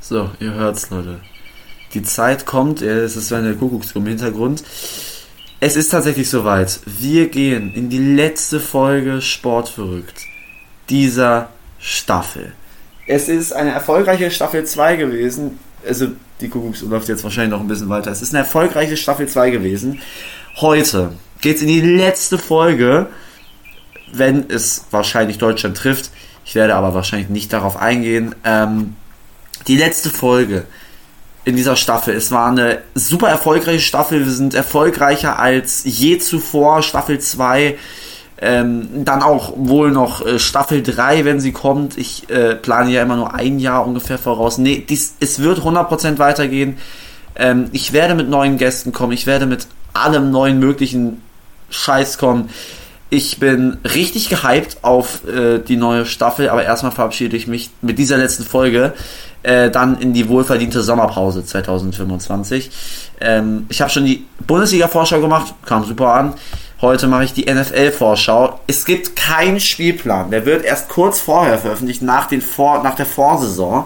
So, ihr hört's, Leute. Die Zeit kommt, es ist eine Kuckucksuhr im Hintergrund. Es ist tatsächlich soweit. Wir gehen in die letzte Folge Sportverrückt dieser Staffel. Es ist eine erfolgreiche Staffel 2 gewesen. Also, die Kuckucksuhr läuft jetzt wahrscheinlich noch ein bisschen weiter. Es ist eine erfolgreiche Staffel 2 gewesen. Heute geht's in die letzte Folge, wenn es wahrscheinlich Deutschland trifft. Ich werde aber wahrscheinlich nicht darauf eingehen. Die letzte Folge in dieser Staffel. Es war eine super erfolgreiche Staffel. Wir sind erfolgreicher als je zuvor. Staffel 2. Dann auch wohl noch Staffel 3, wenn sie kommt. Ich plane ja immer nur ein Jahr ungefähr voraus. Nee, es wird 100% weitergehen. Ich werde mit neuen Gästen kommen. Ich werde mit allem neuen möglichen Scheiß kommen. Ich bin richtig gehypt auf die neue Staffel, aber erstmal verabschiede ich mich mit dieser letzten Folge dann in die wohlverdiente Sommerpause 2025. Ich habe schon die Bundesliga-Vorschau gemacht, kam super an. Heute mache ich die NFL-Vorschau. Es gibt keinen Spielplan, der wird erst kurz vorher veröffentlicht, nach der Vorsaison.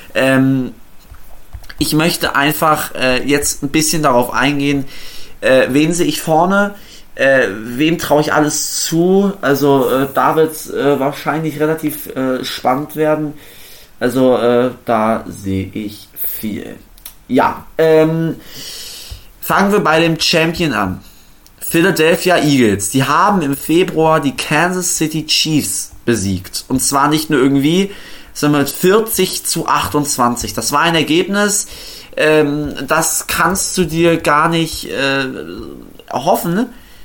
Ich möchte einfach jetzt ein bisschen darauf eingehen, wen sehe ich vorne, wem traue ich alles zu. Also da wird es wahrscheinlich relativ spannend werden. Also da sehe ich viel. Ja, fangen wir bei dem Champion an. Philadelphia Eagles. Die haben im Februar die Kansas City Chiefs besiegt. Und zwar nicht nur irgendwie, sondern mit 40-28. Das war ein Ergebnis, das kannst du dir gar nicht erhoffen,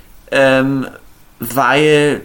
weil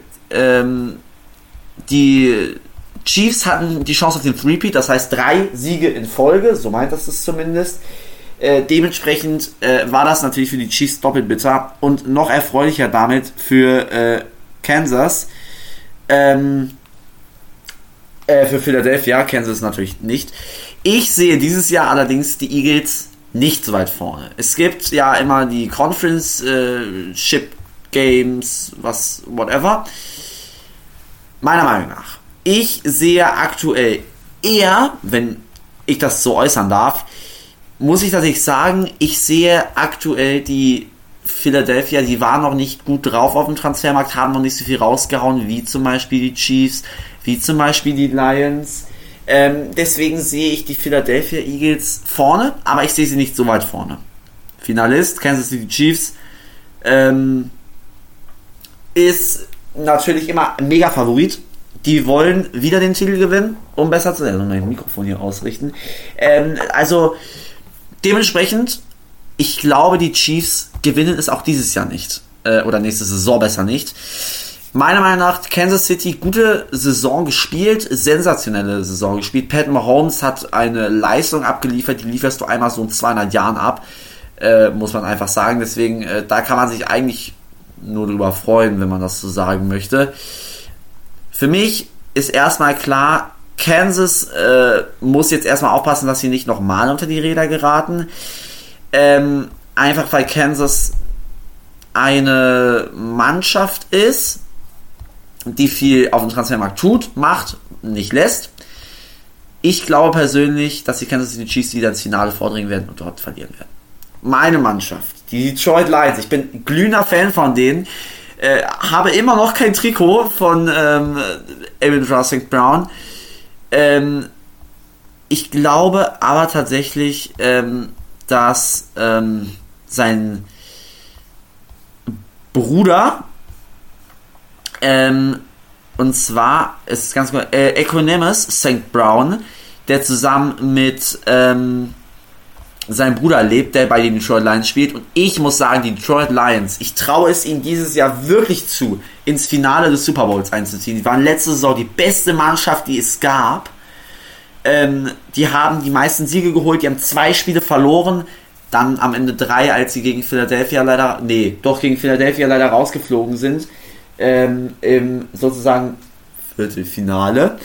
die Chiefs hatten die Chance auf den Three-Peat, das heißt 3 Siege in Folge, so meint das es zumindest. Dementsprechend war das natürlich für die Chiefs doppelt bitter und noch erfreulicher damit für Kansas. Für Philadelphia, Kansas natürlich nicht. Ich sehe dieses Jahr allerdings die Eagles nicht so weit vorne. Es gibt ja immer die Conference-Ship Games, whatever. Meiner Meinung nach. Ich sehe aktuell eher, wenn ich das so äußern darf, muss ich tatsächlich sagen, ich sehe aktuell die Philadelphia, die waren noch nicht gut drauf auf dem Transfermarkt, haben noch nicht so viel rausgehauen, wie zum Beispiel die Chiefs, wie zum Beispiel die Lions. Deswegen sehe ich die Philadelphia Eagles vorne, aber ich sehe sie nicht so weit vorne. Finalist, Kansas City Chiefs, ist natürlich immer ein mega Favorit. Die wollen wieder den Titel gewinnen, um besser zu sein. Mein Mikrofon hier ausrichten. Also dementsprechend, ich glaube, die Chiefs gewinnen es auch dieses Jahr nicht. Oder nächste Saison besser nicht. Meiner Meinung nach, Kansas City, gute Saison gespielt, sensationelle Saison gespielt. Pat Mahomes hat eine Leistung abgeliefert, die lieferst du einmal so in 200 Jahren ab, muss man einfach sagen. Deswegen, da kann man sich eigentlich nur drüber freuen, wenn man das so sagen möchte. Für mich ist erstmal klar, Kansas muss jetzt erstmal aufpassen, dass sie nicht nochmal unter die Räder geraten. Einfach weil Kansas eine Mannschaft ist, die viel auf dem Transfermarkt tut, macht, nicht lässt. Ich glaube persönlich, dass die Kansas City Chiefs wieder ins Finale vordringen werden und dort verlieren werden. Meine Mannschaft, die Detroit Lions, ich bin glühender Fan von denen, habe immer noch kein Trikot von Amon-Ra St. Brown. Ich glaube aber tatsächlich, dass sein Bruder, und zwar ist ganz gut, Equanimeous St. Brown, der zusammen mit seinem Bruder lebt, der bei den Detroit Lions spielt. Und ich muss sagen, die Detroit Lions, ich traue es ihnen dieses Jahr wirklich zu, ins Finale des Super Bowls einzuziehen. Die waren letzte Saison die beste Mannschaft, die es gab. Die haben die meisten Siege geholt, die haben 2 Spiele verloren, dann am Ende 3, als sie gegen Philadelphia leider rausgeflogen sind, im sozusagen Viertelfinale.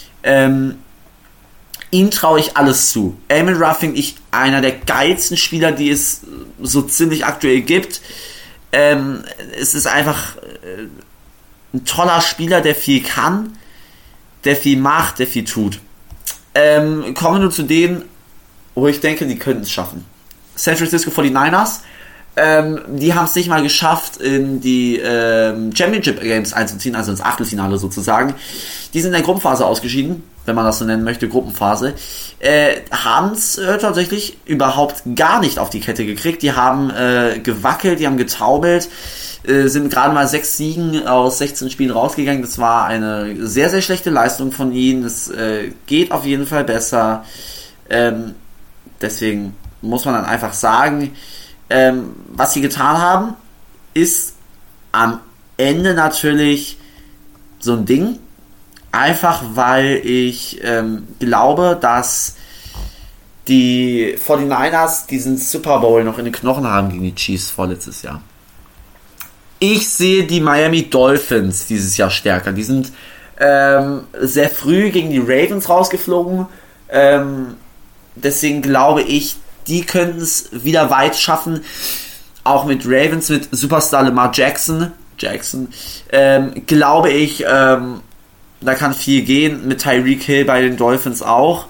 Ihm traue ich alles zu. Amon-Ra finde ich einer der geilsten Spieler, die es so ziemlich aktuell gibt. Es ist einfach ein toller Spieler, der viel kann, der viel macht, der viel tut. Kommen wir nur zu denen, wo ich denke, die könnten es schaffen. San Francisco 49ers, die haben es nicht mal geschafft, in die Championship Games einzuziehen, also ins Achtelfinale sozusagen. Die sind in der Gruppenphase ausgeschieden, wenn man das so nennen möchte, Gruppenphase. Haben es tatsächlich überhaupt gar nicht auf die Kette gekriegt. Die haben gewackelt, die haben getaubelt, sind gerade mal 6 Siegen aus 16 Spielen rausgegangen. Das war eine sehr, sehr schlechte Leistung von ihnen. Es geht auf jeden Fall besser. Deswegen muss man dann einfach sagen, was sie getan haben, ist am Ende natürlich so ein Ding. Einfach weil ich glaube, dass die 49ers diesen Super Bowl noch in den Knochen haben gegen die Chiefs vorletztes Jahr. Ich sehe die Miami Dolphins dieses Jahr stärker. Die sind sehr früh gegen die Ravens rausgeflogen. Deswegen glaube ich, die könnten es wieder weit schaffen. Auch mit Ravens, mit Superstar Lamar Jackson, glaube ich, da kann viel gehen. Mit Tyreek Hill bei den Dolphins auch.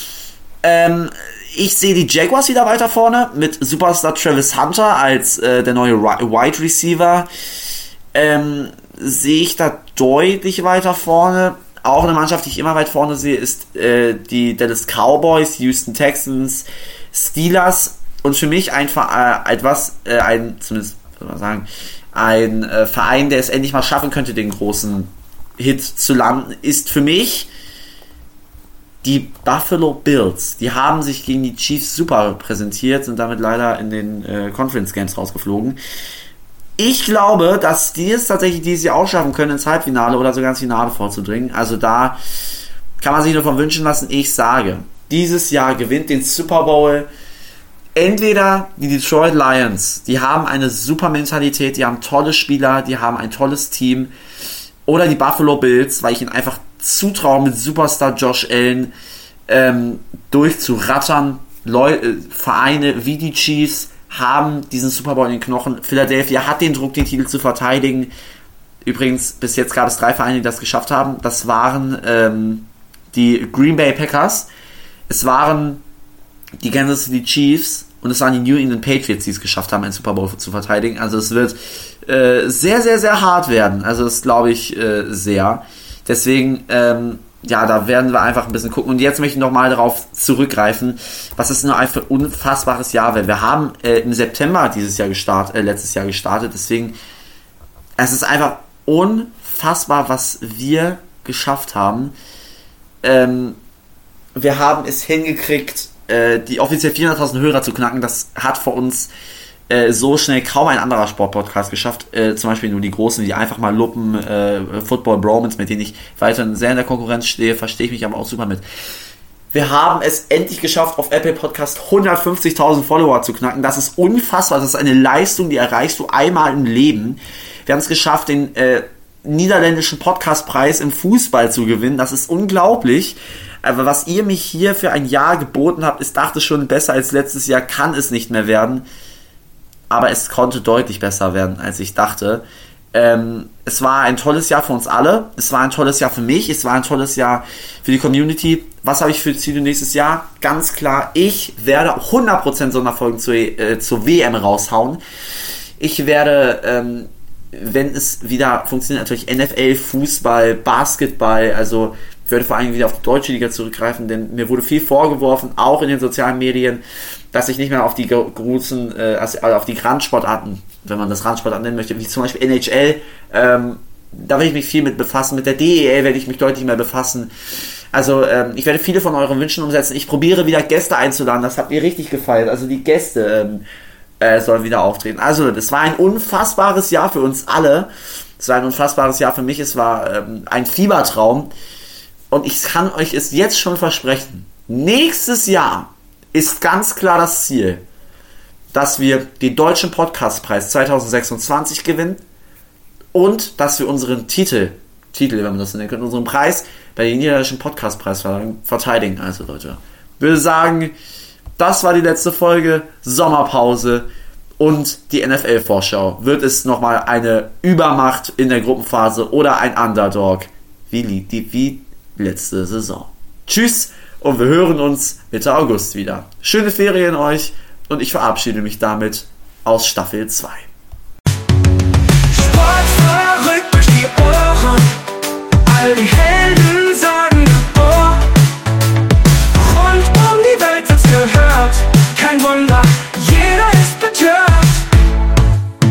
Ich sehe die Jaguars wieder weiter vorne mit Superstar Travis Hunter als der neue Wide Receiver. Sehe ich da deutlich weiter vorne. Auch eine Mannschaft, die ich immer weit vorne sehe, ist die Dallas Cowboys, Houston Texans, Steelers und für mich einfach ein Verein, der es endlich mal schaffen könnte, den großen Hit zu landen, ist für mich die Buffalo Bills. Die haben sich gegen die Chiefs super präsentiert, sind damit leider in den Conference Games rausgeflogen. Ich glaube, dass die es tatsächlich dieses Jahr auch schaffen können, ins Halbfinale oder sogar ins Finale vorzudringen. Also da kann man sich nur von wünschen lassen. Ich sage, dieses Jahr gewinnt den Super Bowl entweder die Detroit Lions, die haben eine super Mentalität, die haben tolle Spieler, die haben ein tolles Team, oder die Buffalo Bills, weil ich ihnen einfach zutraue, mit Superstar Josh Allen durchzurattern. Vereine wie die Chiefs haben diesen Super Bowl in den Knochen. Philadelphia hat den Druck, den Titel zu verteidigen. Übrigens, bis jetzt gab es 3 Vereine, die das geschafft haben. Das waren die Green Bay Packers, es waren die Kansas City Chiefs und es waren die New England Patriots, die es geschafft haben, einen Super Bowl zu verteidigen. Also es wird sehr, sehr, sehr hart werden. Also das glaube ich sehr. Deswegen, da werden wir einfach ein bisschen gucken. Und jetzt möchte ich nochmal darauf zurückgreifen, was es nur ein unfassbares Jahr wäre. Wir haben im September letztes Jahr gestartet. Deswegen, es ist einfach unfassbar, was wir geschafft haben. Wir haben es hingekriegt, die offiziell 400.000 Hörer zu knacken. Das hat vor uns so schnell kaum ein anderer Sportpodcast geschafft. Zum Beispiel nur die Großen, die einfach mal lupen, Football Bromance, mit denen ich weiterhin sehr in der Konkurrenz stehe, verstehe ich mich aber auch super mit. Wir haben es endlich geschafft, auf Apple Podcast 150.000 Follower zu knacken. Das ist unfassbar. Das ist eine Leistung, die erreichst du einmal im Leben. Wir haben es geschafft, den niederländischen Podcastpreis im Fußball zu gewinnen. Das ist unglaublich. Aber was ihr mich hier für ein Jahr geboten habt, ich dachte schon, besser als letztes Jahr kann es nicht mehr werden. Aber es konnte deutlich besser werden, als ich dachte. Es war ein tolles Jahr für uns alle. Es war ein tolles Jahr für mich. Es war ein tolles Jahr für die Community. Was habe ich für Ziele nächstes Jahr? Ganz klar, ich werde 100% Sonderfolgen zur WM raushauen. Ich werde, wenn es wieder funktioniert, natürlich NFL, Fußball, Basketball, also ich werde vor allem wieder auf die deutsche Liga zurückgreifen, denn mir wurde viel vorgeworfen, auch in den sozialen Medien, dass ich nicht mehr auf die großen, auf die Randsportarten, wenn man das Randsportarten nennen möchte, wie zum Beispiel NHL, da werde ich mich viel mit befassen, mit der DEL werde ich mich deutlich mehr befassen. Also ich werde viele von euren Wünschen umsetzen. Ich probiere wieder Gäste einzuladen, das habt ihr richtig gefeiert, also die Gäste sollen wieder auftreten. Also das war ein unfassbares Jahr für uns alle, es war ein unfassbares Jahr für mich, es war ein Fiebertraum. Und ich kann euch es jetzt schon versprechen, nächstes Jahr ist ganz klar das Ziel, dass wir den Deutschen Podcastpreis 2026 gewinnen und dass wir unseren Titel, wenn man das nennen könnte, unseren Preis bei den niederländischen Podcastpreis verteidigen. Also Leute, ich würde sagen, das war die letzte Folge, Sommerpause und die NFL-Vorschau. Wird es nochmal eine Übermacht in der Gruppenphase oder ein Underdog wie letzte Saison. Tschüss und wir hören uns Mitte August wieder. Schöne Ferien euch und ich verabschiede mich damit aus Staffel 2. Sport verrückt durch die Ohren, all die Helden